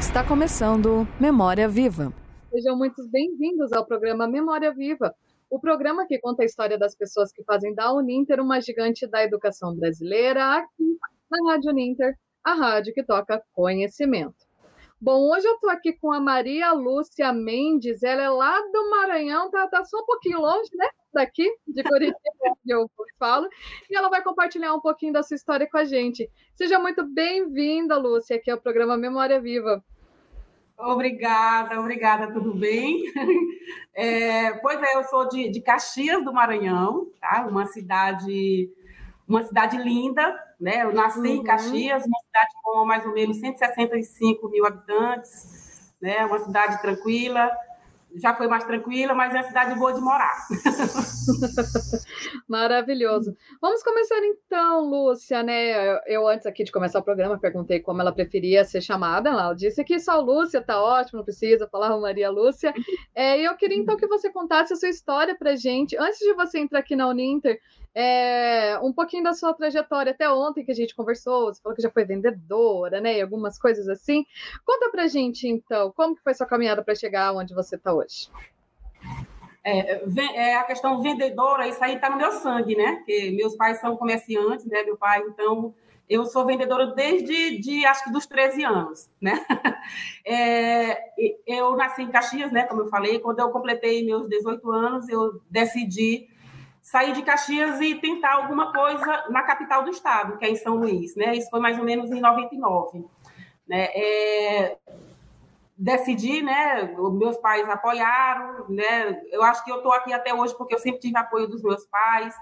Está começando Memória Viva. Sejam muito bem-vindos ao programa Memória Viva, o programa que conta a história das pessoas que fazem da Uninter uma gigante da educação brasileira, aqui na Rádio Uninter, a rádio que toca conhecimento. Bom, hoje eu estou aqui com a Maria Lúcia Mendes, ela é lá do Maranhão, tá só um pouquinho longe, né, daqui, de Curitiba, onde eu falo, e ela vai compartilhar um pouquinho da sua história com a gente. Seja muito bem-vinda, Lúcia, aqui ao programa Memória Viva. Obrigada, tudo bem? Pois é, eu sou de Caxias do Maranhão, tá? Uma cidade linda, né? Eu nasci em Caxias, uma cidade com mais ou menos 165 mil habitantes, né? Uma cidade tranquila, já foi mais tranquila, mas é uma cidade boa de morar. Maravilhoso. Vamos começar então, Lúcia, né? Eu antes aqui de começar o programa perguntei como ela preferia ser chamada. Ela disse que só Lúcia tá ótimo, não precisa falar Maria Lúcia. E eu queria então que você contasse a sua história pra gente. Antes de você entrar aqui na Uninter, um pouquinho da sua trajetória até ontem que a gente conversou. Você falou que já foi vendedora, né? E algumas coisas assim. Conta pra gente então, como que foi sua caminhada para chegar onde você está hoje? A questão vendedora, isso aí está no meu sangue, né? Porque meus pais são comerciantes, né? Meu pai, então, eu sou vendedora desde acho que dos 13 anos, né? Eu nasci em Caxias, né? Como eu falei, quando eu completei meus 18 anos, eu decidi sair de Caxias e tentar alguma coisa na capital do estado, que é em São Luís, né? Isso foi mais ou menos em 99, né? Decidi, né? Meus pais apoiaram, né? Eu acho que eu estou aqui até hoje porque eu sempre tive apoio dos meus pais,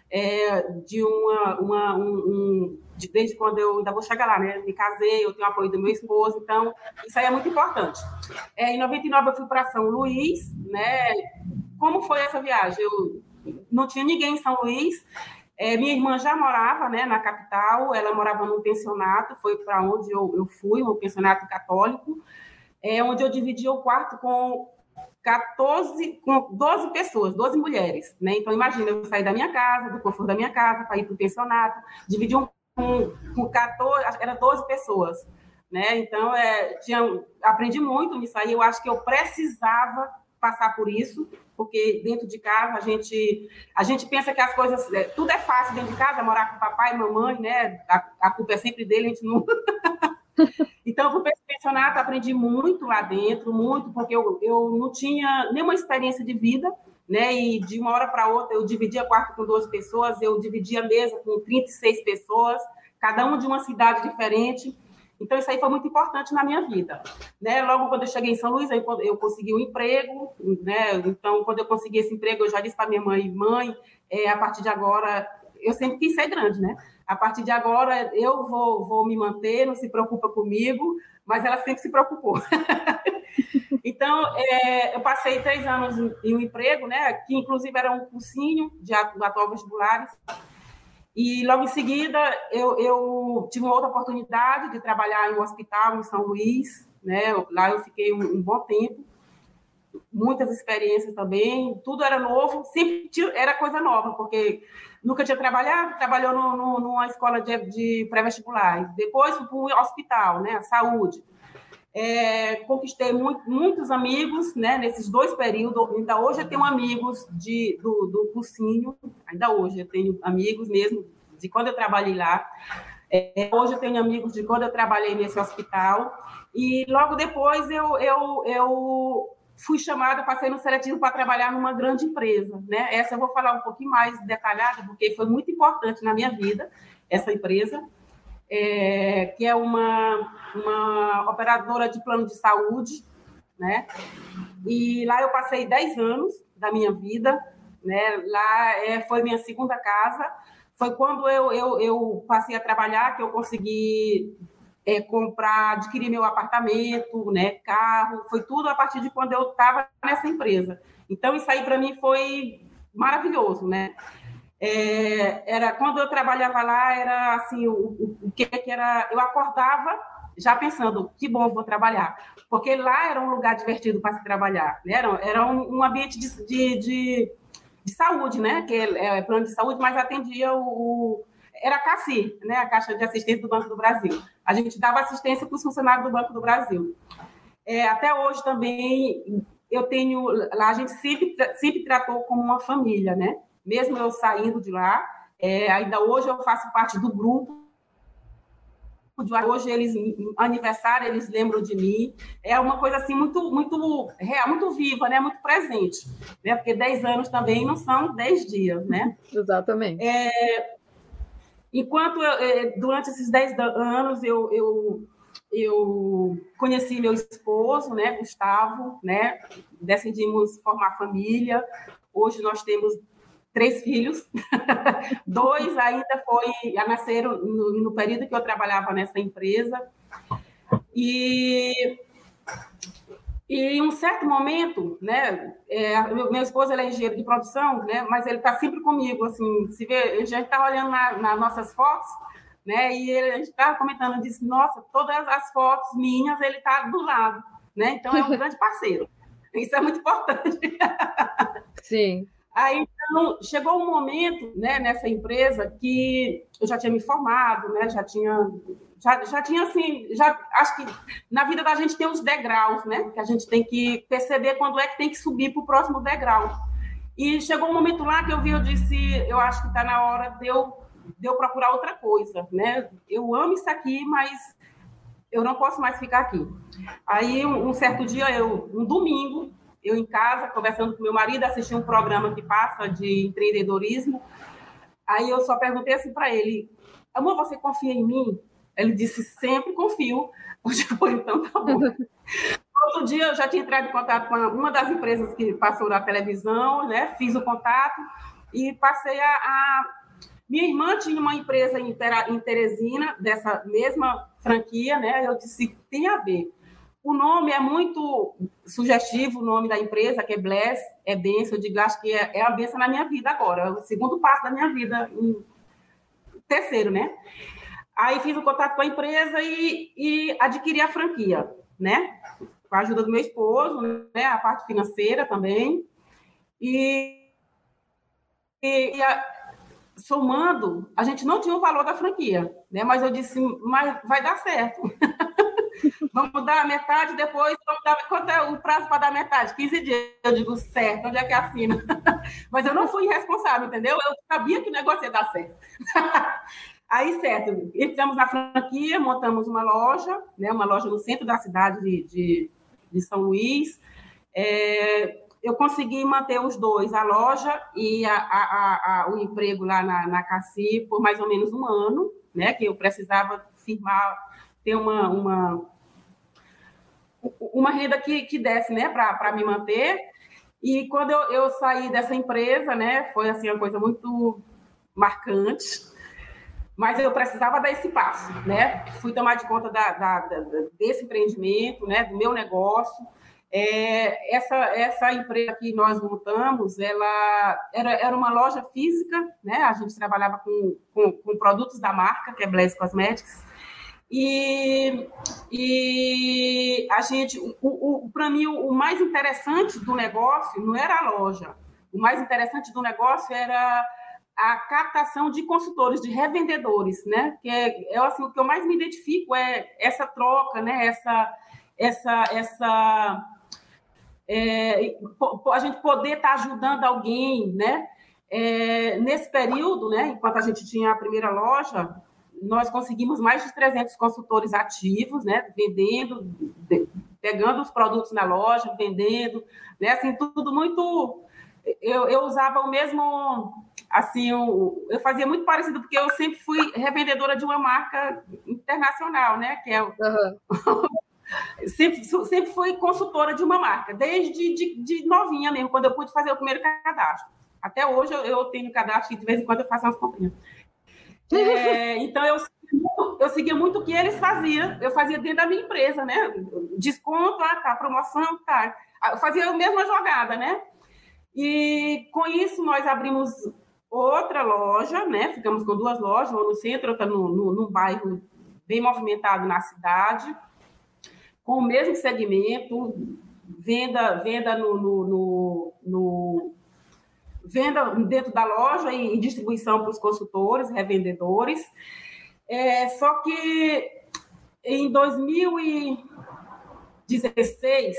desde quando eu ainda vou chegar lá, né? Me casei, eu tenho apoio do meu esposo, então isso aí é muito importante. Em 99 eu fui para São Luís, né? Como foi essa viagem? Eu não tinha ninguém em São Luís. Minha irmã já morava, né, na capital, ela morava num pensionato, foi para onde eu fui, um pensionato católico, onde eu dividia o quarto com 12 pessoas, 12 mulheres, né? Então, imagina, eu sair da minha casa, do conforto da minha casa, para ir para o pensionato, dividir com 14, era 12 pessoas, né? Então, aprendi muito nisso aí, eu acho que eu precisava passar por isso, porque dentro de casa a gente pensa que as coisas, tudo é fácil dentro de casa, morar com papai e mamãe, né? A culpa é sempre dele, a gente não... Então, eu fui para esse pensionato, aprendi muito lá dentro, muito, porque eu não tinha nenhuma experiência de vida, né? E de uma hora para outra, eu dividia quarto com 12 pessoas, eu dividia mesa com 36 pessoas, cada um de uma cidade diferente. Então, isso aí foi muito importante na minha vida, né? Logo, quando eu cheguei em São Luís, eu consegui um emprego, né? Então, quando eu consegui esse emprego, eu já disse para minha mãe, a partir de agora, eu sempre quis ser grande, né? A partir de agora, eu vou me manter, não se preocupa comigo, mas ela sempre se preocupou. Então, eu passei 3 anos em um emprego, né? Que inclusive era um cursinho de atual vestibulares. E logo em seguida eu tive uma outra oportunidade de trabalhar em um hospital em São Luís, né? Lá eu fiquei um bom tempo, muitas experiências também, tudo era novo, sempre era coisa nova, porque nunca tinha trabalhado, trabalhou numa escola de pré-vestibular, depois fui para um hospital, né? A saúde. Conquistei muitos amigos, né, nesses 2 períodos. Ainda hoje eu tenho amigos do cursinho, ainda hoje eu tenho amigos mesmo de quando eu trabalhei lá. Hoje eu tenho amigos de quando eu trabalhei nesse hospital. E logo depois eu fui chamada, passei no seletivo para trabalhar numa grande empresa, né? Essa eu vou falar um pouquinho mais detalhada, porque foi muito importante na minha vida, essa empresa. Que é uma operadora de plano de saúde, né? E lá eu passei 10 anos da minha vida, né? Lá foi minha segunda casa. Foi quando eu passei a trabalhar que eu consegui adquirir meu apartamento, né? Carro. Foi tudo a partir de quando eu estava nessa empresa. Então, isso aí para mim foi maravilhoso, né? Era quando eu trabalhava lá, era assim, o que era, eu acordava já pensando, que bom, eu vou trabalhar, porque lá era um lugar divertido para se trabalhar, né? Era um ambiente de saúde, né? Que é plano de saúde, mas atendia era a CACI, né? A Caixa de Assistência do Banco do Brasil. A gente dava assistência para os funcionários do Banco do Brasil. Até hoje também eu tenho lá, a gente sempre tratou como uma família, né? Mesmo eu saindo de lá, ainda hoje eu faço parte do grupo. Hoje eles, aniversário, eles lembram de mim. É uma coisa assim muito real, muito viva, né? Muito presente, né? Porque 10 anos também não são 10 dias, né? Exatamente. Enquanto durante esses 10 anos eu conheci meu esposo, né, Gustavo, né? Decidimos formar família. Hoje nós temos 3 filhos, 2 ainda nasceram no período que eu trabalhava nessa empresa. E em um certo momento, né, meu esposo ele é engenheiro de produção, né, mas ele está sempre comigo, assim, se vê, a gente está olhando nas nossas fotos, né, e a gente está comentando, disse, nossa, todas as fotos minhas ele está do lado, né, então é um grande parceiro. Isso é muito importante. Sim. Aí, então, chegou um momento, né, nessa empresa que eu já tinha me formado, né, já tinha assim, acho que na vida da gente tem os degraus, né, que a gente tem que perceber quando é que tem que subir para o próximo degrau. E chegou um momento lá que eu disse, eu acho que está na hora de eu procurar outra coisa, né, eu amo isso aqui, mas eu não posso mais ficar aqui. Aí, um certo dia, um domingo, eu em casa, conversando com meu marido, assisti um programa que passa de empreendedorismo. Aí eu só perguntei assim para ele, amor, você confia em mim? Ele disse, sempre confio. Eu digo, então tá bom. Outro dia eu já tinha entrado em contato com uma das empresas que passou na televisão, né? Fiz o contato e passei Minha irmã tinha uma empresa em Teresina, dessa mesma franquia, né? Eu disse, tem a ver. O nome é muito sugestivo, o nome da empresa, que é Bless, é bênção. Eu digo, acho que é a bênção na minha vida agora, é o segundo passo da minha vida, terceiro, né? Aí fiz o contato com a empresa e adquiri a franquia, né? Com a ajuda do meu esposo, né? A parte financeira também. Somando, a gente não tinha o valor da franquia, né? Mas eu disse, mas vai dar certo. Vamos dar a metade, depois vamos dar... Quanto é o prazo para dar a metade? 15 dias. Eu digo, certo, onde é que assina? Mas eu não fui irresponsável, entendeu? Eu sabia que o negócio ia dar certo. Aí, certo, entramos na franquia, montamos uma loja, né? Uma loja no centro da cidade de São Luís. Eu consegui manter os dois, a loja e o emprego lá na CACI por mais ou menos um ano, né? Que eu precisava firmar, ter uma renda que desse, né, para me manter. E quando eu saí dessa empresa, né, foi assim uma coisa muito marcante, mas eu precisava dar esse passo, né? Fui tomar de conta desse empreendimento, né, do meu negócio. Essa empresa que nós montamos, ela era uma loja física, né? A gente trabalhava com produtos da marca, que é Bless Cosmetics. E a gente, para mim, o mais interessante do negócio não era a loja. O mais interessante do negócio era a captação de consultores, de revendedores, né? Que assim, o que eu mais me identifico é essa troca, né? A gente poder estar ajudando alguém, né? Nesse período, né? Enquanto a gente tinha a primeira loja, nós conseguimos mais de 300 consultores ativos, né? Vendendo, pegando os produtos na loja, vendendo, né? Assim, tudo muito... Eu usava o mesmo... Assim, eu fazia muito parecido, porque eu sempre fui revendedora de uma marca internacional, né? Que é sempre fui consultora de uma marca, desde de novinha mesmo, quando eu pude fazer o primeiro cadastro. Até hoje eu tenho cadastro e de vez em quando eu faço umas comprinhas. Então, eu seguia muito o que eles faziam. Eu fazia dentro da minha empresa, né? Desconto, tá, promoção, tá. Eu fazia a mesma jogada, né? E com isso nós abrimos outra loja, né? Ficamos com 2 lojas, uma no centro, outra num bairro bem movimentado na cidade, com o mesmo segmento, venda venda dentro da loja e distribuição para os consultores, revendedores. Só que em 2016,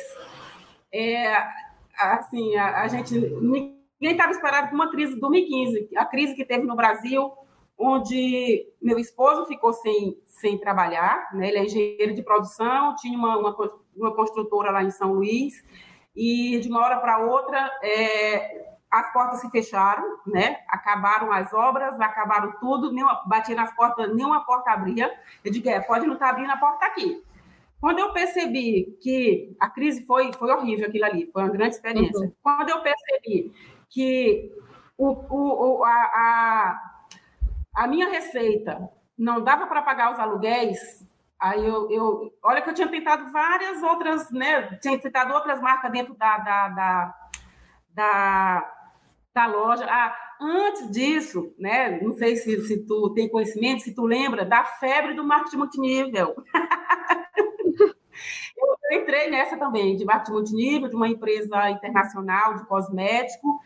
assim, a gente... Ninguém estava esperando por uma crise de 2015, a crise que teve no Brasil, onde meu esposo ficou sem trabalhar, né? Ele é engenheiro de produção, tinha uma construtora lá em São Luís, e de uma hora para outra as portas se fecharam, né? Acabaram as obras, acabaram tudo, batia nas portas, nenhuma porta abria. Eu digo, pode não estar abrindo a porta aqui. Quando eu percebi que a crise foi horrível, aquilo ali, foi uma grande experiência. Quando eu percebi que a minha receita não dava para pagar os aluguéis, aí olha que eu tinha tentado várias outras, né? Tinha tentado outras marcas dentro da loja. Antes disso, né? Não sei se tu tem conhecimento, se tu lembra da febre do marketing multinível. Eu entrei nessa também, de marketing multinível, de uma empresa internacional de cosmético.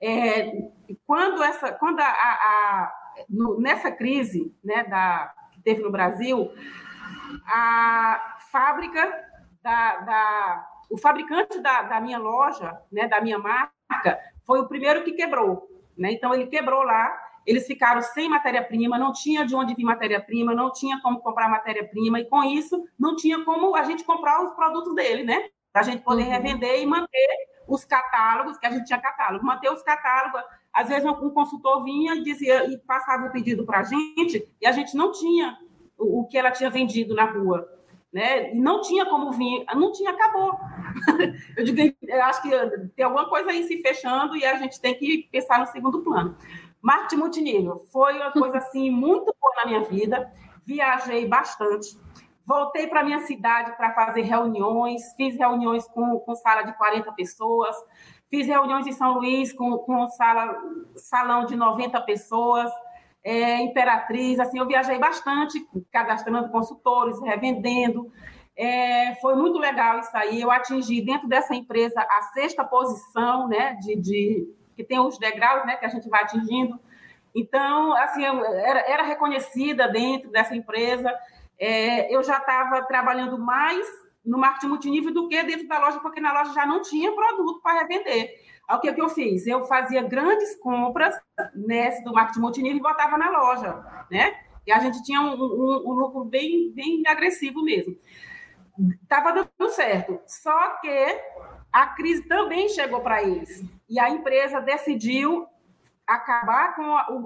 Nessa crise, né, que teve no Brasil, a fábrica o fabricante da minha loja, né, da minha marca, foi o primeiro que quebrou, né? Então ele quebrou lá, eles ficaram sem matéria-prima, não tinha de onde vir matéria-prima, não tinha como comprar matéria-prima, e com isso não tinha como a gente comprar os produtos dele, né? Para a gente poder revender e manter os catálogos, que a gente tinha catálogo, manter os catálogos. Às vezes um consultor vinha e passava o pedido para a gente, e a gente não tinha o que ela tinha vendido na rua, né? E não tinha como vir, não tinha, acabou. Eu acho que tem alguma coisa aí se fechando e a gente tem que pensar no segundo plano. Marketing multinível foi uma coisa assim muito boa na minha vida. Viajei bastante. Voltei para a minha cidade para fazer reuniões. Fiz reuniões com sala de 40 pessoas. Fiz reuniões em São Luís com salão de 90 pessoas. Imperatriz. Assim, eu viajei bastante, cadastrando consultores, revendendo. Foi muito legal isso aí. Eu atingi dentro dessa empresa a 6ª posição, né, que tem os degraus, né, que a gente vai atingindo. Então, assim, eu era reconhecida dentro dessa empresa. Eu já estava trabalhando mais no marketing multinível do que dentro da loja, porque na loja já não tinha produto para revender. O que eu fiz? Eu fazia grandes compras nesse do marketing multinível e botava na loja, né? E a gente tinha um lucro bem, bem agressivo mesmo. Estava dando certo, só que a crise também chegou para eles. E a empresa decidiu acabar com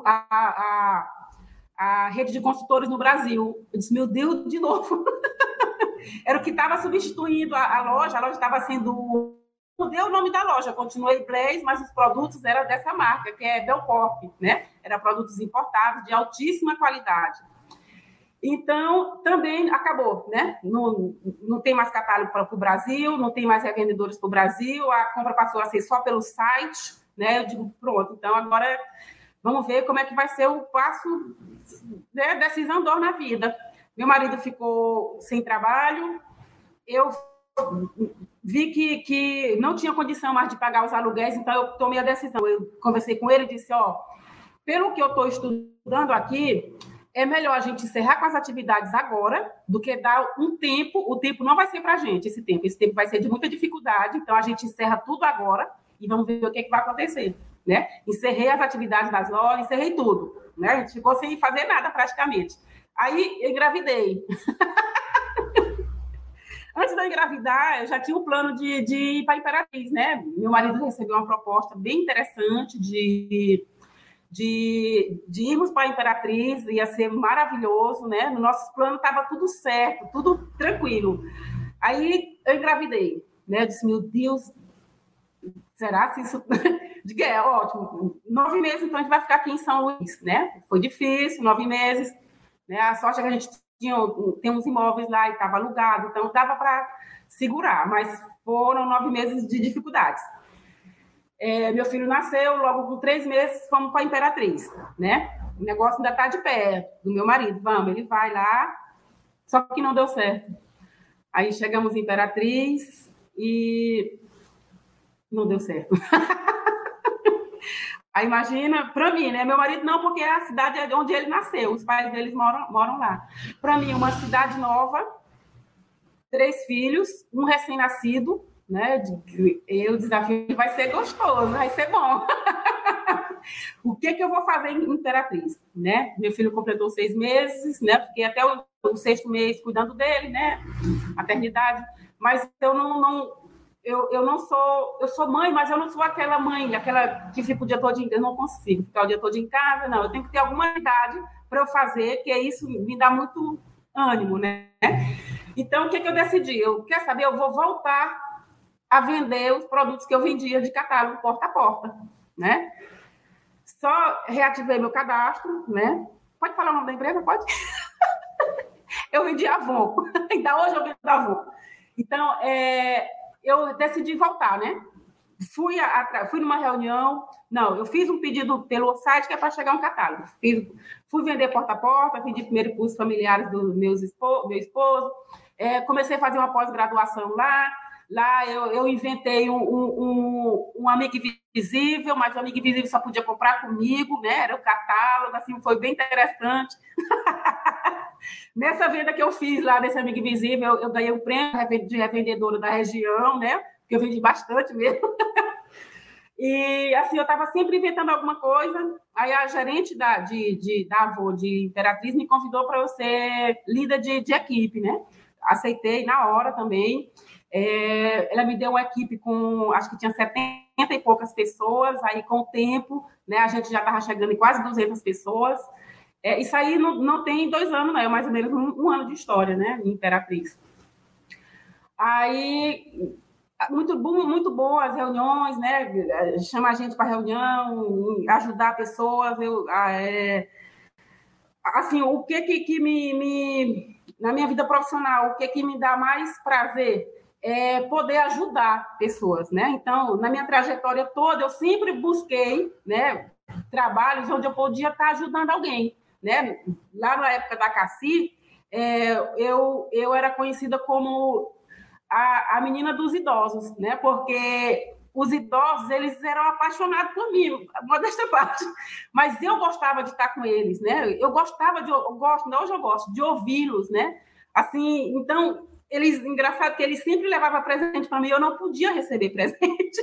a rede de consultores no Brasil. Eu disse, meu Deus, de novo. Era o que estava substituindo a loja estava sendo... Mudei o nome da loja, continuei Blaze, mas os produtos eram dessa marca, que é Belcorp, né? Eram produtos importados de altíssima qualidade. Então, também acabou, né? Não tem mais catálogo para o Brasil, não tem mais revendedores para o Brasil, a compra passou a ser só pelo site, né? Eu digo, pronto, então agora vamos ver como é que vai ser o passo, né, decisão dor na vida. Meu marido ficou sem trabalho, eu vi que não tinha condição mais de pagar os aluguéis, então eu tomei a decisão. Eu conversei com ele e disse, pelo que eu estou estudando aqui, é melhor a gente encerrar com as atividades agora do que dar um tempo. O tempo não vai ser para a gente, esse tempo vai ser de muita dificuldade, então a gente encerra tudo agora e vamos ver o que vai acontecer, né? Encerrei as atividades das lojas, encerrei tudo, né? A gente ficou sem fazer nada praticamente. Aí eu engravidei. Antes de eu engravidar, eu já tinha um plano de ir para a Imperatriz, né? Meu marido recebeu uma proposta bem interessante de irmos para a Imperatriz, ia ser maravilhoso, né? No nosso plano estava tudo certo, tudo tranquilo. Aí eu engravidei, né? Eu disse, meu Deus, será que isso... Digo, ótimo, 9 meses, então a gente vai ficar aqui em São Luís, né? Foi difícil, 9 meses, né? A sorte é que a gente tem uns imóveis lá e estava alugado, então dava para segurar, mas foram 9 meses de dificuldades. Meu filho nasceu, logo com 3 meses fomos para a Imperatriz, né? O negócio ainda está de pé, do meu marido, ele vai lá, só que não deu certo. Aí chegamos em Imperatriz e não deu certo. Aí imagina, para mim, né? Meu marido não, porque é a cidade onde ele nasceu, os pais deles moram lá. Para mim, uma cidade nova, 3 filhos, um recém-nascido, né? O desafio vai ser gostoso, vai ser bom. O que eu vou fazer em Imperatriz, né? Meu filho completou 6 meses, né? Fiquei até o 6º mês cuidando dele, né? Maternidade. Mas eu não sou... Eu sou mãe, mas eu não sou aquela mãe, aquela que fica o dia todo eu não consigo ficar o dia todo em casa, não. Eu tenho que ter alguma idade para eu fazer, que isso me dá muito ânimo, né? Então, o que eu decidi? Quer saber? Eu vou voltar a vender os produtos que eu vendia de catálogo porta a porta, né? Só reativei meu cadastro, né? Pode falar o nome da empresa? Pode? Eu vendi Avon. Ainda hoje eu vendo Avon. Então, eu decidi voltar, né? Fui numa reunião. Não, eu fiz um pedido pelo site que é para chegar um catálogo. Fui vender porta a porta, vendi primeiro para os familiares do meu esposo. Comecei a fazer uma pós-graduação lá. Lá eu inventei um amigo invisível, mas o amigo invisível só podia comprar comigo, né? Era o catálogo, assim, foi bem interessante. Nessa venda que eu fiz lá desse amigo invisível, eu ganhei o prêmio de revendedora da região, né? Porque eu vendi bastante mesmo. E assim, eu estava sempre inventando alguma coisa. Aí a gerente da Avon, de Imperatriz, me convidou para eu ser líder de equipe, né? Aceitei na hora também. Ela me deu uma equipe com, acho que tinha 70 e poucas pessoas. Aí, com o tempo, né, a gente já estava chegando em quase 200 pessoas. Isso aí não tem 2 anos, não, é mais ou menos um ano de história, né, em Imperatriz. Aí, muito bom as reuniões, né, chama a gente para reunião, ajudar pessoas. Assim, o que na minha vida profissional, o que me dá mais prazer é poder ajudar pessoas, né? Então, na minha trajetória toda, eu sempre busquei, né, trabalhos onde eu podia estar ajudando alguém, né? Lá na época da Cassi, eu era conhecida como a menina dos idosos, né? Porque os idosos, eles eram apaixonados por mim, modesta parte, mas eu gostava de estar com eles, né? Hoje eu gosto de ouvi-los, né? Assim, então, engraçado que eles sempre levavam presente para mim, eu não podia receber presente.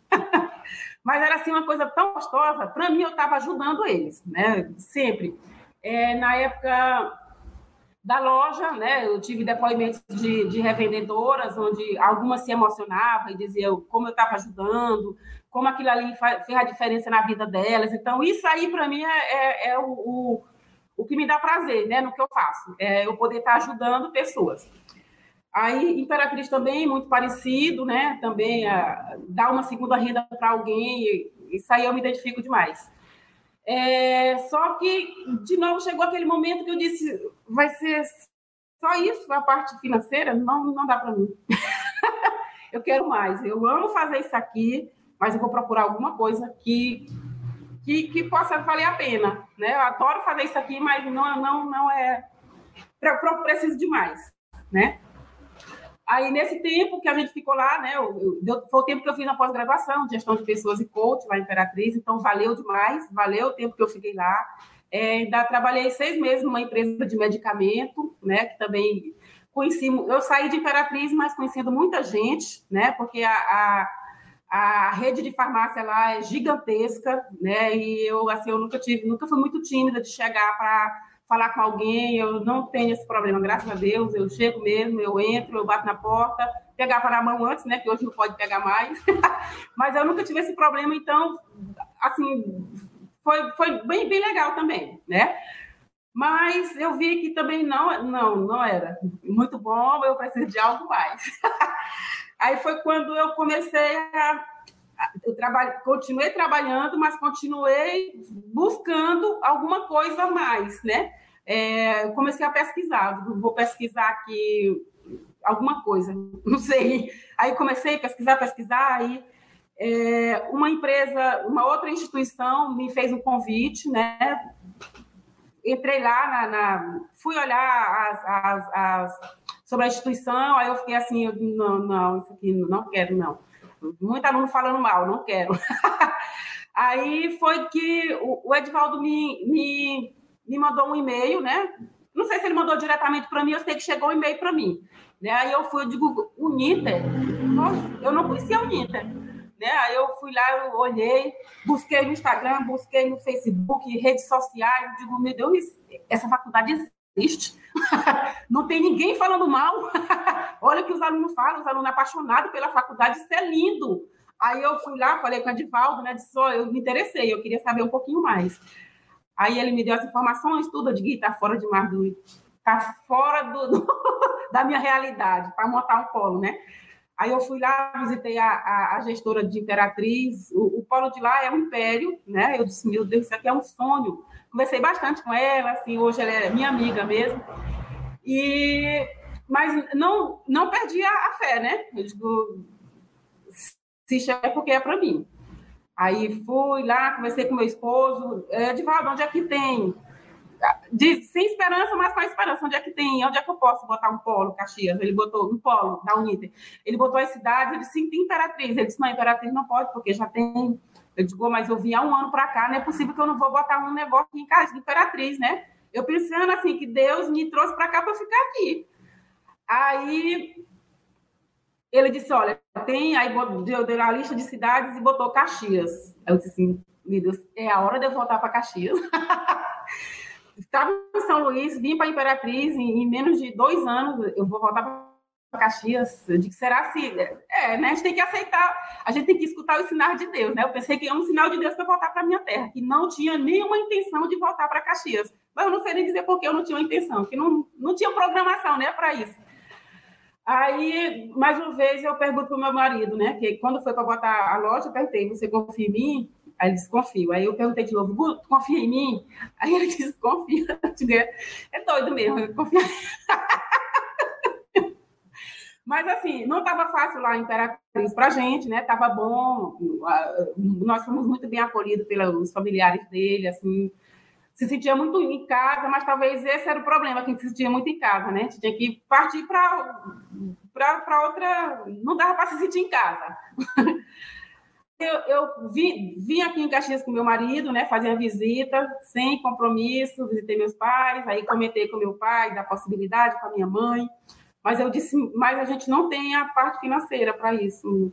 Mas era assim uma coisa tão gostosa, para mim eu estava ajudando eles, né? Sempre. Na época da loja, né? Eu tive depoimentos de revendedoras, onde algumas se emocionavam e diziam como eu estava ajudando, como aquilo ali fez a diferença na vida delas. Então, isso aí, para mim, é o que me dá prazer, né? No que eu faço. Eu poder estar ajudando pessoas. Aí, Imperatriz também, muito parecido, né? Também dar uma segunda renda para alguém, isso aí eu me identifico demais. Só que, de novo, chegou aquele momento que eu disse, vai ser só isso, a parte financeira? Não dá para mim. Eu quero mais. Eu amo fazer isso aqui, mas eu vou procurar alguma coisa que possa valer a pena, né? Eu adoro fazer isso aqui, mas não é... Preciso de mais, né? Aí, nesse tempo que a gente ficou lá, né, foi o tempo que eu fiz na pós-graduação, gestão de pessoas e coach, lá em Imperatriz, então valeu demais, valeu o tempo que eu fiquei lá. Ainda trabalhei 6 meses numa empresa de medicamento, né, que também conheci... Eu saí de Imperatriz, mas conhecendo muita gente, né, porque a rede de farmácia lá é gigantesca, né, e eu nunca fui muito tímida de chegar para falar com alguém, eu não tenho esse problema, graças a Deus, eu chego mesmo, eu entro, eu bato na porta, pegava na mão antes, né, que hoje não pode pegar mais, mas eu nunca tive esse problema, então, assim, foi bem legal também, né, mas eu vi que também não era muito bom, eu preciso de algo mais. Aí foi quando eu comecei continuei trabalhando, mas continuei buscando alguma coisa a mais, né? Comecei a pesquisar, vou pesquisar aqui alguma coisa, não sei. Aí comecei a pesquisar, aí uma outra instituição me fez um convite, né? Entrei lá, fui olhar sobre a instituição, aí eu fiquei assim, não, isso aqui não quero, não. Muito aluno falando mal, não quero. Aí foi que o Edivaldo me mandou um e-mail, né? Não sei se ele mandou diretamente para mim, eu sei que chegou um e-mail para mim. Né? Aí eu digo, o Ninter? Eu não conhecia o Ninter. Né? Aí eu fui lá, eu olhei, busquei no Instagram, busquei no Facebook, redes sociais, eu digo, meu Deus, essa faculdade existe. Não tem ninguém falando mal. Olha o que os alunos falam, os alunos apaixonados pela faculdade, isso é lindo. Aí eu fui lá, falei com o Edivaldo, né? Disse, eu me interessei, eu queria saber um pouquinho mais. Aí ele me deu as informações, tudo, eu digo, está fora demais está fora da minha realidade, para montar um polo, né? Aí eu fui lá, visitei a gestora de Imperatriz, o polo de lá é um império, né? Eu disse, meu Deus, isso aqui é um sonho. Conversei bastante com ela, assim, hoje ela é minha amiga mesmo. Mas não perdi a fé, né? Eu digo, se é porque é para mim. Aí fui lá, conversei com meu esposo, Edivaldo, onde é que tem? Sem esperança, mas com a esperança, onde é que tem? Onde é que eu posso botar um polo, Caxias? Ele botou um polo da Uniter. Ele botou as cidades, ele disse, sim, tem Imperatriz. Ele disse, não, Imperatriz não pode, porque já tem. Eu digo, mas eu vim há um ano para cá, não é possível que eu não vou botar um negócio em casa de Imperatriz, né? Eu pensando assim, que Deus me trouxe para cá para ficar aqui. Aí ele disse, olha, tem, aí deu a lista de cidades e botou Caxias. Eu disse assim, meu Deus, é a hora de eu voltar para Caxias. Estava em São Luís, vim para Imperatriz, em menos de 2 anos, eu vou voltar para Caxias. Eu digo, será assim? Né? A gente tem que aceitar, a gente tem que escutar os sinais de Deus, né? Eu pensei que é um sinal de Deus para voltar para a minha terra, que não tinha nenhuma intenção de voltar para Caxias. Mas eu não sei nem dizer por que eu não tinha uma intenção, que não tinha programação, né, para isso. Aí, mais uma vez, eu pergunto para o meu marido, né, que quando foi para botar a loja, eu perguntei, você confia em mim? Aí ele disse, confio. Aí eu perguntei de novo, Guto, confia em mim? Aí ele disse, confia. É doido mesmo, confia. Mas, assim, não estava fácil lá em Imperatriz para a gente, né? Estava bom, nós fomos muito bem acolhidos pelos familiares dele, assim, se sentia muito em casa, mas talvez esse era o problema, que a gente se sentia muito em casa, né? A gente tinha que partir para outra... Não dava para se sentir em casa. Eu vim aqui em Caxias com meu marido, né, fazer a visita, sem compromisso, visitei meus pais, aí comentei com meu pai da possibilidade, com a minha mãe, mas eu disse, mas a gente não tem a parte financeira para isso.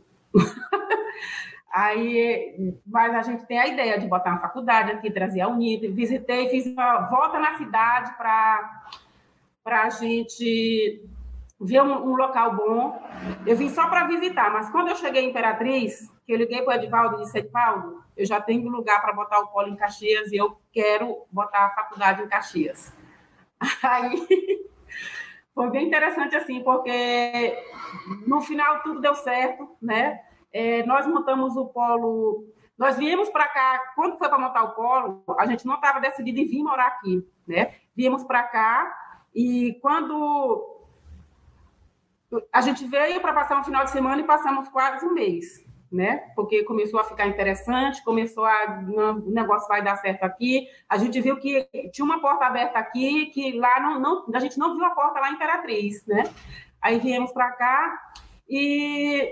Aí, mas a gente tem a ideia de botar uma faculdade aqui, trazer a Uniter, visitei, fiz uma volta na cidade para a gente ver um local bom. Eu vim só para visitar, mas quando eu cheguei em Imperatriz, que eu liguei para o Edivaldo e disse, Edivaldo, eu já tenho lugar para botar o polo em Caxias e eu quero botar a faculdade em Caxias. Aí foi bem interessante assim, porque no final tudo deu certo, né? Nós montamos o polo, nós viemos para cá, quando foi para montar o polo, a gente não estava decidido em vir morar aqui, né? Viemos para cá e quando a gente veio para passar um final de semana e passamos quase um mês, né? Porque começou a ficar interessante, o negócio vai dar certo aqui. A gente viu que tinha uma porta aberta aqui, que lá a gente não viu a porta lá em Imperatriz, né? Aí viemos para cá e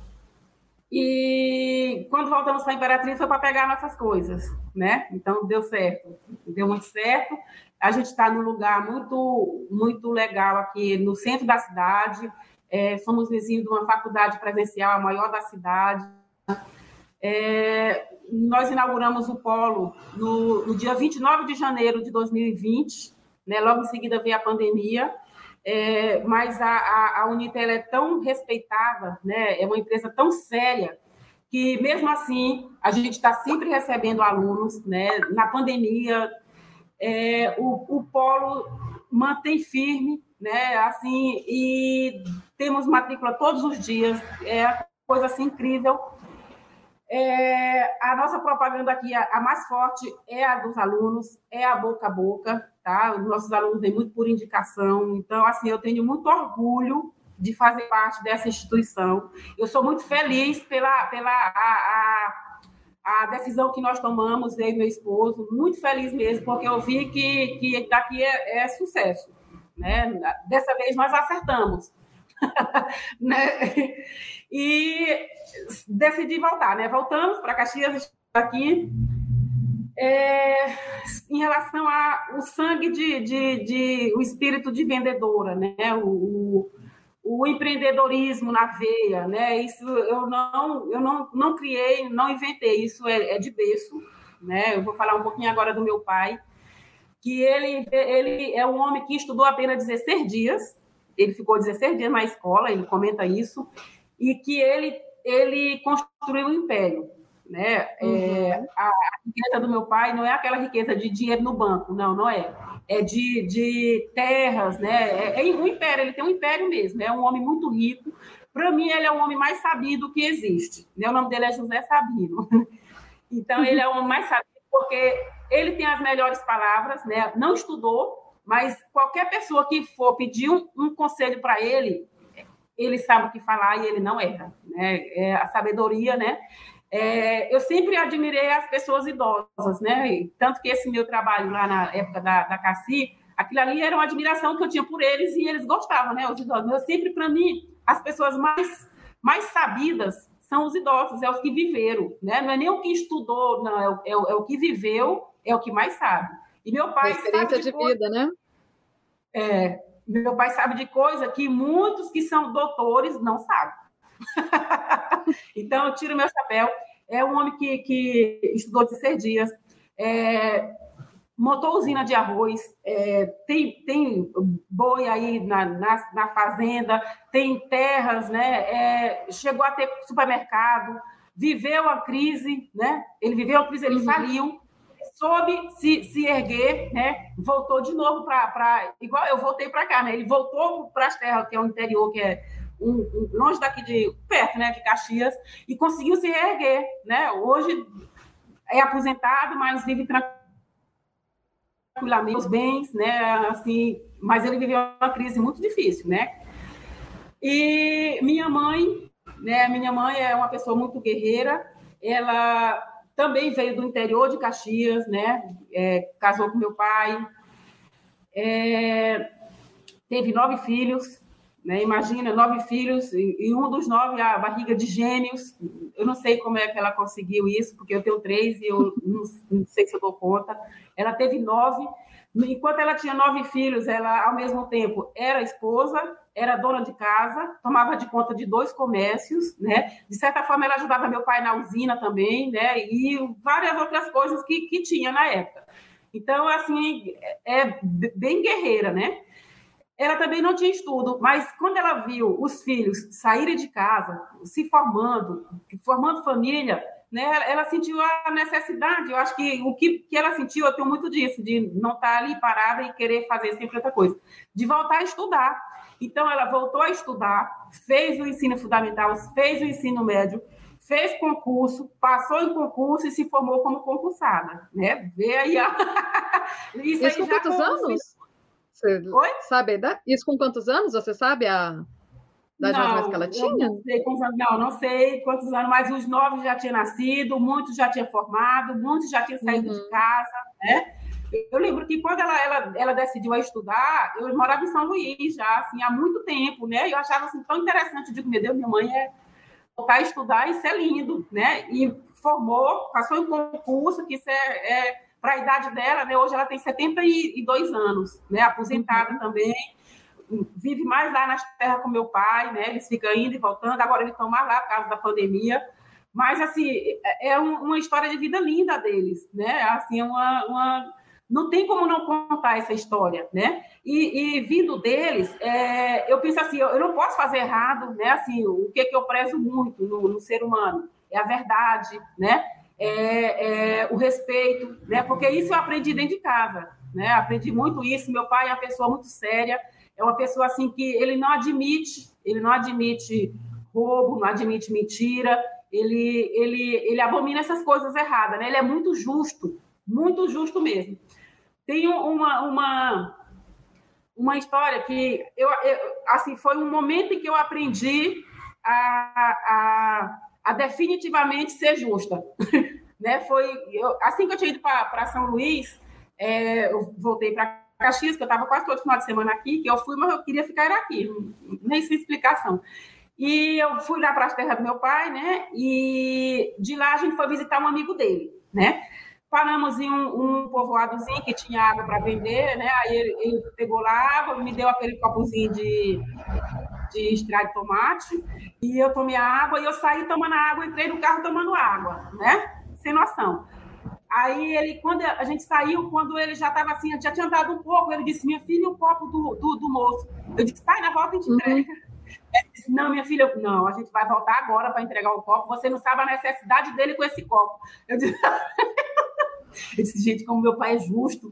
quando voltamos para a Imperatriz foi para pegar nossas coisas, né? Então deu certo, deu muito certo. A gente está num lugar muito, muito legal aqui no centro da cidade. Somos vizinhos de uma faculdade presencial, a maior da cidade. Nós inauguramos o polo no dia 29 de janeiro de 2020, né? Logo em seguida veio a pandemia, mas a Uniter é tão respeitada, né? É uma empresa tão séria, que mesmo assim a gente está sempre recebendo alunos, né? Na pandemia, o polo mantém firme, né? Assim, e temos matrícula todos os dias, coisa assim incrível. A nossa propaganda aqui, a mais forte, é a dos alunos, é a boca a boca, tá? Os nossos alunos vêm muito por indicação, então, assim, eu tenho muito orgulho de fazer parte dessa instituição. Eu sou muito feliz pela a decisão que nós tomamos, eu e meu esposo, muito feliz mesmo, porque eu vi que daqui é sucesso, né? Dessa vez nós acertamos. Né? E decidi voltar, né? Voltamos para Caxias, aqui, em relação ao sangue o espírito de vendedora, né? O empreendedorismo na veia, né? Isso eu não criei, não inventei, isso é de berço, né? Eu vou falar um pouquinho agora do meu pai, que ele é um homem que estudou apenas 16 dias, ele ficou 16 dias na escola, ele comenta isso, e que ele construiu um império, né? A riqueza do meu pai não é aquela riqueza de dinheiro no banco, não é. É de terras, né? Um império, ele tem um império mesmo, é um homem muito rico. Para mim, ele é o homem mais sabido que existe, né? O nome dele é José Sabino. Então, ele é o homem mais sabido porque ele tem as melhores palavras, né? Não estudou, mas qualquer pessoa que for pedir um conselho para ele sabe o que falar e ele não erra, né? É a sabedoria, né? Eu sempre admirei as pessoas idosas, né? Tanto que esse meu trabalho lá na época da CACI, aquilo ali era uma admiração que eu tinha por eles e eles gostavam, né? Os idosos. Eu sempre, para mim, as pessoas mais sabidas são os idosos, é os que viveram, né? Não é nem o que estudou, não, é o que viveu, é o que mais sabe. E meu pai experiência de vida, né? Meu pai sabe de coisa que muitos que são doutores não sabem. Então, eu tiro meu chapéu. É um homem que estudou 16 dias, montou usina de arroz, tem boi aí na fazenda, tem terras, né? Chegou a ter supermercado, viveu a crise, né? Ele viveu a crise, ele faliu, soube se erguer, né? Voltou de novo para... Igual eu voltei para cá, né? Ele voltou para as terras, que é o interior, que é longe daqui perto, né, de Caxias, e conseguiu se reerguer, né? Hoje é aposentado, mas vive tranquilamente os bens, né? Assim, mas ele viveu uma crise muito difícil, né? E minha mãe, né? Minha mãe é uma pessoa muito guerreira. Ela também veio do interior de Caxias, né? Casou com meu pai, teve 9 filhos. Né? Imagina, 9 filhos, e um dos 9, a barriga de gêmeos. Eu não sei como é que ela conseguiu isso, porque eu tenho 3 e eu não sei se eu dou conta. Ela teve 9. Enquanto ela tinha 9 filhos, ela, ao mesmo tempo, era esposa, era dona de casa, tomava de conta de 2 comércios, né? De certa forma, ela ajudava meu pai na usina também, né? E várias outras coisas que tinha na época. Então, assim, é bem guerreira, né? Ela também não tinha estudo, mas quando ela viu os filhos saírem de casa, se formando família, né, ela sentiu a necessidade. Eu acho que o que ela sentiu, eu tenho muito disso, de não estar ali parada e querer fazer sempre outra coisa, de voltar a estudar. Então, ela voltou a estudar, fez o ensino fundamental, fez o ensino médio, fez concurso, passou em concurso e se formou como concursada. Né? Vê aí. Isso aí com já quantos anos? Você sabe isso com quantos anos? Você sabe a idade mais ou menos que ela tinha? Não sei quantos anos, mas os 9 já tinham nascido, muitos já tinham formado, muitos já tinham saído de casa, né? Eu lembro que quando ela decidiu a estudar, eu morava em São Luís já, assim, há muito tempo, né? Eu achava assim, tão interessante, eu digo, meu Deus, minha mãe voltar a estudar, isso é lindo, né? E formou, passou em concurso, que isso para a idade dela, né? Hoje ela tem 72 anos, né? Aposentada também, vive mais lá nas terras com meu pai, né? Eles ficam indo e voltando, agora eles estão mais lá por causa da pandemia, mas, assim, é uma história de vida linda deles, né? Assim, não tem como não contar essa história, né? E vindo deles, eu penso assim, eu não posso fazer errado, né? Assim, o que eu prezo muito no ser humano é a verdade, né? O respeito, né? Porque isso eu aprendi dentro de casa, né? Aprendi muito isso. Meu pai é uma pessoa muito séria, é uma pessoa assim que ele não admite roubo, não admite mentira, ele abomina essas coisas erradas, né? Ele é muito justo mesmo. Tem uma história que assim, foi um momento em que eu aprendi a definitivamente ser justa. Né? Assim que eu tinha ido para São Luís, eu voltei para Caxias, que eu estava quase todo final de semana aqui, que eu fui, mas eu queria ficar aqui, nem sem explicação. E eu fui lá para as terras do meu pai, né? E de lá a gente foi visitar um amigo dele, né? Paramos em um povoadozinho que tinha água para vender, né? Aí ele pegou lá água, me deu aquele copozinho de extrato de tomate, e eu tomei a água, e eu saí tomando a água, entrei no carro tomando água, né? Sem noção. Aí quando a gente saiu, quando ele já estava assim, já tinha andado um pouco, ele disse, minha filha, o copo do moço. Eu disse, pai, na volta a gente entrega. Ele disse, não, minha filha, não, a gente vai voltar agora para entregar o copo, você não sabe a necessidade dele com esse copo. Eu disse, gente, como meu pai é justo.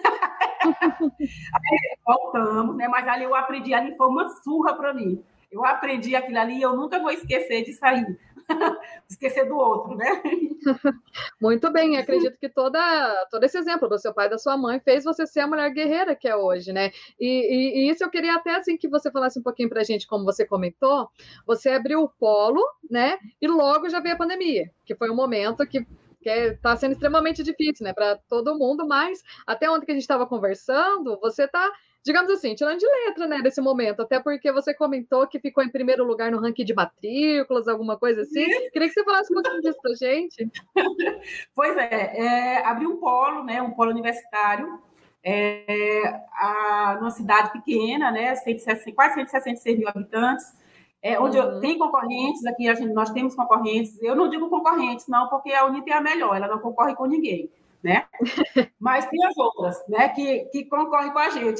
Aí voltamos, né? Mas ali eu aprendi, ali foi uma surra para mim. Eu aprendi aquilo ali e eu nunca vou esquecer de sair. Esquecer do outro, né? Muito bem, acredito que todo esse exemplo do seu pai e da sua mãe fez você ser a mulher guerreira que é hoje, né? E isso eu queria até assim que você falasse um pouquinho pra gente, como você comentou, você abriu o polo, né? E logo já veio a pandemia, que foi um momento que está sendo extremamente difícil, né, para todo mundo, mas até ontem que a gente estava conversando, você está, digamos assim, tirando de letra, né, desse momento, até porque você comentou que ficou em primeiro lugar no ranking de matrículas, alguma coisa assim. Queria que você falasse um pouquinho disso para a gente. Pois abri um polo, né, um polo universitário, numa cidade pequena, né, quase 166 mil habitantes, onde tem concorrentes, aqui nós temos concorrentes, eu não digo concorrentes, não, porque a Uniter é a melhor, ela não concorre com ninguém, né? Mas tem as outras, né, que concorrem com a gente.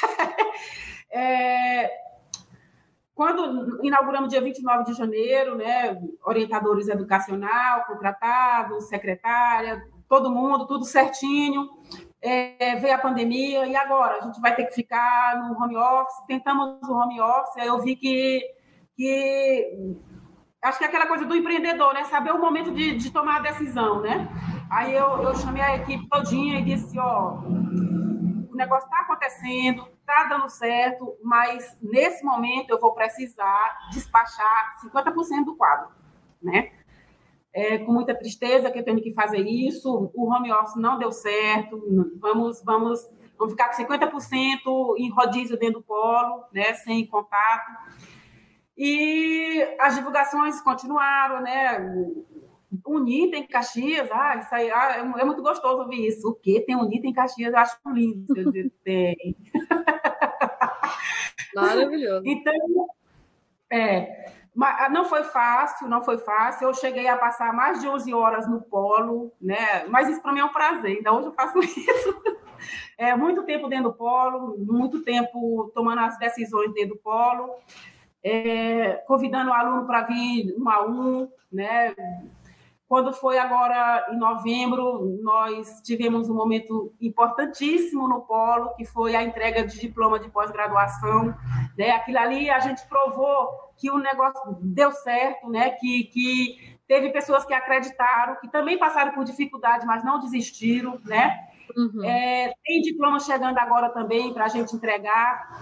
Quando inauguramos dia 29 de janeiro, né, orientadores educacional, contratados, secretária, todo mundo, tudo certinho, veio a pandemia, e agora? A gente vai ter que ficar no home office, tentamos o home office, aí eu vi que acho que é aquela coisa do empreendedor, né? Saber o momento de tomar a decisão, né? Aí eu chamei a equipe todinha e disse, o negócio está acontecendo, está dando certo, mas nesse momento eu vou precisar despachar 50% do quadro, né? Com muita tristeza que eu tenho que fazer isso, o home office não deu certo, vamos ficar com 50% em rodízio dentro do polo, né? Sem contato. E as divulgações continuaram, né? Uniter em Caxias, isso aí é muito gostoso ouvir isso. O quê? Tem Uniter em Caxias? Eu acho lindo. Tem. Maravilhoso. Então, mas não foi fácil. Eu cheguei a passar mais de 11 horas no polo, né? Mas isso para mim é um prazer. Ainda hoje eu faço isso. Muito tempo dentro do polo, muito tempo tomando as decisões dentro do polo. Convidando o aluno para vir um a um, né? Quando foi agora em novembro, nós tivemos um momento importantíssimo no polo, que foi a entrega de diploma de pós-graduação, né? Aquilo ali a gente provou que o negócio deu certo, né? Que teve pessoas que acreditaram, que também passaram por dificuldade, mas não desistiram, né? Uhum. Tem diploma chegando agora também para a gente entregar.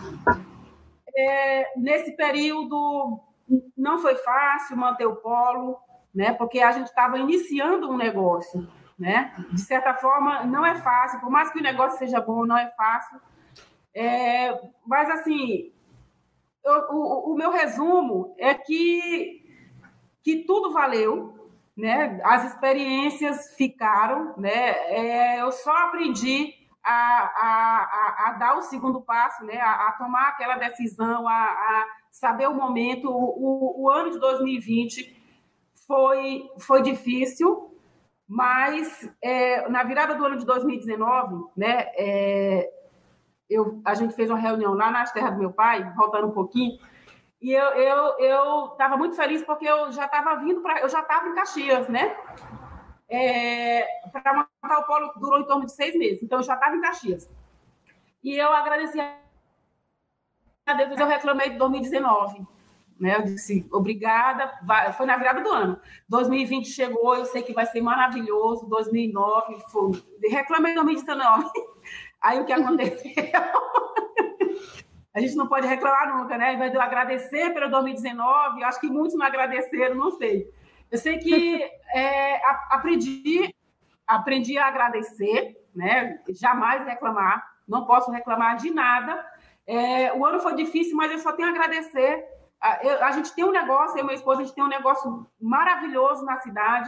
Nesse período não foi fácil manter o polo, né? Porque a gente estava iniciando um negócio, né? De certa forma, não é fácil, por mais que o negócio seja bom, não é fácil. Mas, assim, o meu resumo é que tudo valeu, né? As experiências ficaram, né? Eu só aprendi a dar o segundo passo, né? A tomar aquela decisão, a saber o momento. O ano de 2020 foi difícil, mas na virada do ano de 2019, né? A gente fez uma reunião lá nas terras do meu pai, voltando um pouquinho, e eu estava muito feliz porque eu já estava eu já estava em Caxias, né? Para montar o polo durou em torno de 6 meses, então eu já estava em Caxias. E eu agradeci a Deus, eu reclamei de 2019. Né? Eu disse, obrigada, foi na virada do ano. 2020 chegou, eu sei que vai ser maravilhoso, 2009, reclamei em 2019. Aí o que aconteceu? A gente não pode reclamar nunca, né? Ao invés de eu agradecer pelo 2019, eu acho que muitos não agradeceram, não sei. Eu sei que aprendi a agradecer, né? Jamais reclamar, não posso reclamar de nada. O ano foi difícil, mas eu só tenho a agradecer A gente tem um negócio, eu e minha esposa, a gente tem um negócio maravilhoso na cidade.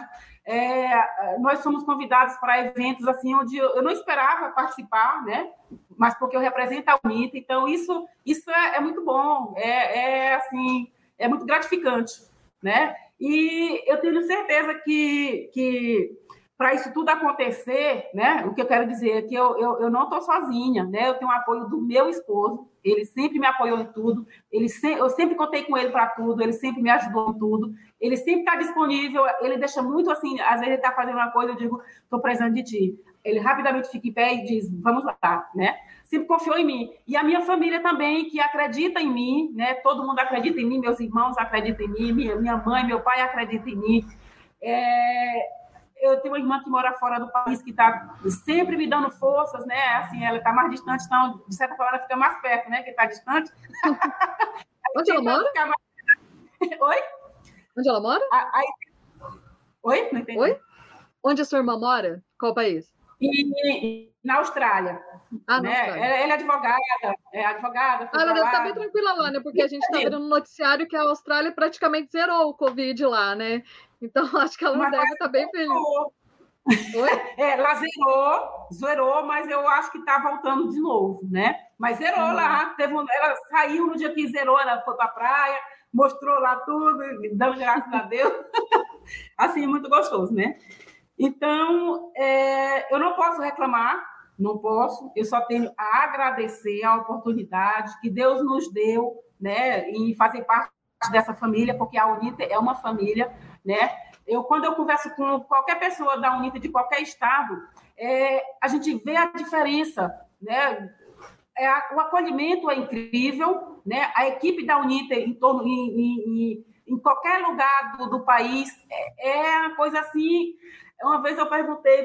Nós somos convidados para eventos assim, onde eu não esperava participar, né? Mas porque eu represento a UNITA, então isso é muito bom, assim, é muito gratificante, né? E eu tenho certeza que para isso tudo acontecer, né? O que eu quero dizer é que eu não estou sozinha, né? Eu tenho o apoio do meu esposo, ele sempre me apoiou em tudo, eu sempre contei com ele para tudo, ele sempre me ajudou em tudo, ele sempre está disponível, ele deixa muito assim, às vezes ele está fazendo uma coisa, eu digo, estou precisando de ti. Ele rapidamente fica em pé e diz, vamos lá, né? Sempre confiou em mim. E a minha família também, que acredita em mim, né? Todo mundo acredita em mim, meus irmãos acreditam em mim, minha mãe, meu pai acreditam em mim. Eu tenho uma irmã que mora fora do país, que está sempre me dando forças, né? Assim, ela está mais distante, então, de certa forma, ela fica mais perto, né? Que está distante. Onde ela mora? Oi? Onde ela mora? Oi? Não entendi. Oi? Onde a sua irmã mora? Qual país? Na Austrália. Na né? Austrália. Ela é advogada. Ela deve estar bem tranquila lá, né? Porque a gente está vendo no noticiário que a Austrália praticamente zerou o Covid lá, né? Então, acho que ela deve estar bem feliz. Oi? Ela zerou, mas eu acho que está voltando de novo, né? Mas zerou lá. Ela saiu no dia que zerou, ela foi para a praia, mostrou lá tudo, dando graças a Deus. Assim, muito gostoso, né? Então, eu não posso reclamar, não posso, eu só tenho a agradecer a oportunidade que Deus nos deu, né, em fazer parte dessa família, porque a UNITA é uma família, né? Quando eu converso com qualquer pessoa da UNITA de qualquer estado, a gente vê a diferença, né? O acolhimento é incrível, né? A equipe da UNITA em qualquer lugar do país é uma coisa assim. Uma vez eu perguntei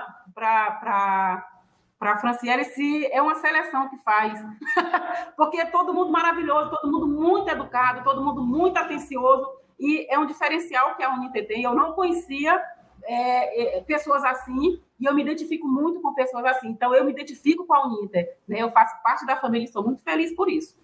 para a Franciele se é uma seleção que faz, porque é todo mundo maravilhoso, todo mundo muito educado, todo mundo muito atencioso, e é um diferencial que a UNITA tem. Eu não conhecia pessoas assim, e eu me identifico muito com pessoas assim. Então, eu me identifico com a UNITA, né? Eu faço parte da família e sou muito feliz por isso.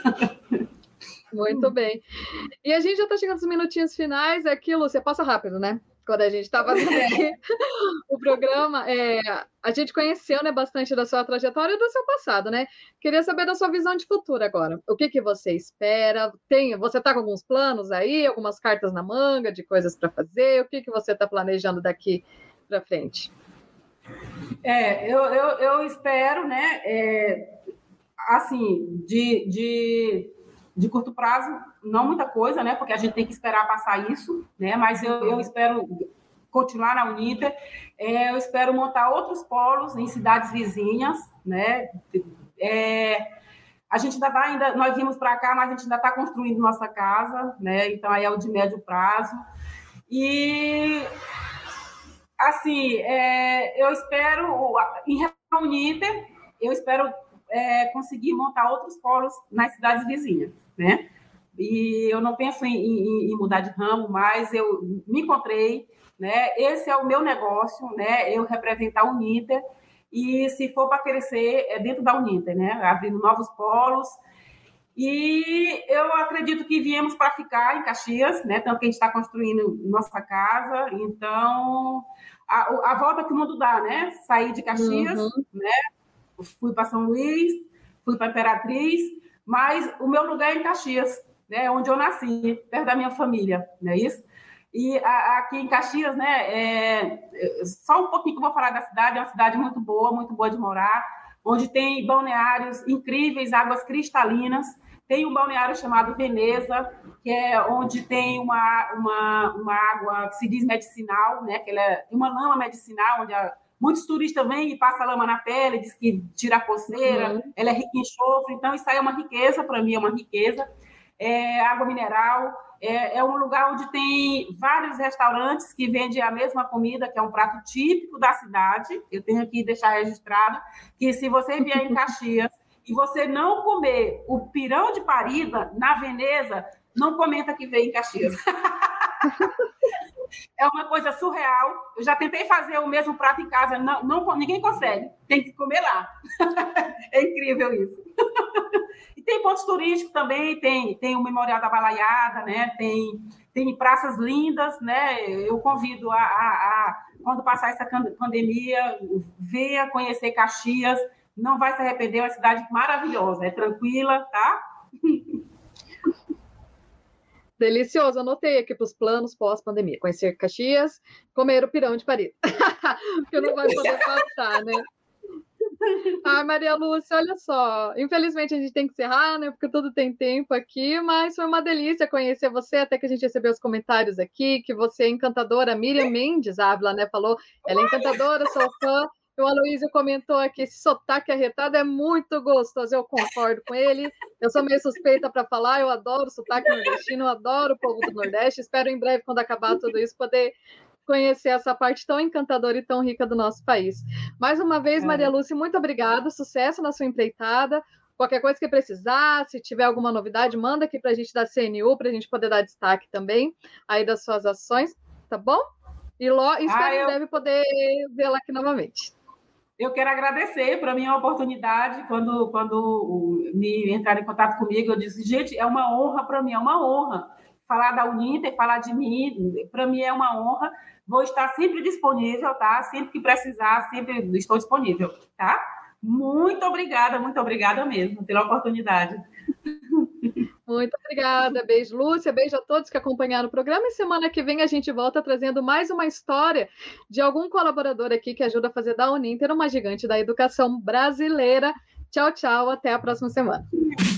Muito bem. E a gente já está chegando nos minutinhos finais. Aqui, Lúcia, passa rápido, né? Quando a gente está fazendo aqui o programa, a gente conheceu, né, bastante da sua trajetória e do seu passado, né? Queria saber da sua visão de futuro agora. O que você espera? Você está com alguns planos aí, algumas cartas na manga de coisas para fazer? O que você está planejando daqui para frente? Eu espero, né, assim, de curto prazo, não muita coisa, né? Porque a gente tem que esperar passar isso, né? Mas eu espero continuar na UNITA. Eu espero montar outros polos em cidades vizinhas, né? A gente nós vimos para cá, mas a gente ainda está construindo nossa casa, né? Então aí é o de médio prazo. E assim, eu espero em relação à UNITA, eu espero conseguir montar outros polos nas cidades vizinhas, né? E eu não penso em mudar de ramo, mas eu me encontrei, né? Esse é o meu negócio, né? Eu representar a UNITA, e se for para crescer, é dentro da UNITA, né? Abrindo novos polos. E eu acredito que viemos para ficar em Caxias, né? Tanto que a gente está construindo nossa casa, então a volta que o mundo dá, né? Sair de Caxias, né? Fui para São Luís, fui para Imperatriz, mas o meu lugar é em Caxias, né, onde eu nasci, perto da minha família, não é isso? E aqui em Caxias, né, só um pouquinho que eu vou falar da cidade, é uma cidade muito boa de morar, onde tem balneários incríveis, águas cristalinas, tem um balneário chamado Veneza, que é onde tem uma água que se diz medicinal, né, que ela é uma lama medicinal, onde muitos turistas vêm e passam lama na pele, diz que tira a coceira, ela é rica em enxofre, então isso aí é uma riqueza, para mim é uma riqueza. Água mineral, é um lugar onde tem vários restaurantes que vendem a mesma comida, que é um prato típico da cidade. Eu tenho que deixar registrado que se você vier em Caxias e você não comer o pirão de Parida na Veneza, não comenta que veio em Caxias. É uma coisa surreal. Eu já tentei fazer o mesmo prato em casa, ninguém consegue. Tem que comer lá. É incrível isso. E tem pontos turísticos também, tem o Memorial da Balaiada, né? Tem praças lindas, né? Eu convido quando passar essa pandemia, venha conhecer Caxias, não vai se arrepender, é uma cidade maravilhosa, é tranquila, tá? Delicioso, anotei aqui para os planos pós-pandemia. Conhecer Caxias, comer o pirão de Paris. Que não vai poder faltar, né? Maria Lúcia, olha só. Infelizmente a gente tem que encerrar, né? Porque tudo tem tempo aqui, mas foi uma delícia conhecer você, até que a gente recebeu os comentários aqui, que você é encantadora. Miriam Mendes Ávila, né? Falou, ela é encantadora, sou fã. O Aloysio comentou aqui, esse sotaque arretado é muito gostoso, eu concordo com ele. Eu sou meio suspeita para falar, eu adoro sotaque nordestino, eu adoro o povo do Nordeste. Espero em breve, quando acabar tudo isso, poder conhecer essa parte tão encantadora e tão rica do nosso país. Mais uma vez, Maria Lúcia, muito obrigada, sucesso na sua empreitada. Qualquer coisa que precisar, se tiver alguma novidade, manda aqui para a gente da CNU, para a gente poder dar destaque também aí das suas ações, tá bom? E espero em breve poder vê-la aqui novamente. Eu quero agradecer, para mim é uma oportunidade, quando me entraram em contato comigo, eu disse, gente, é uma honra para mim, é uma honra falar da Uninter, falar de mim, para mim é uma honra, vou estar sempre disponível, tá? Sempre que precisar, sempre estou disponível, tá? Muito obrigada mesmo pela oportunidade. Muito obrigada, beijo Lúcia, beijo a todos que acompanharam o programa e semana que vem a gente volta trazendo mais uma história de algum colaborador aqui que ajuda a fazer da Uninter uma gigante da educação brasileira. Tchau, tchau, até a próxima semana.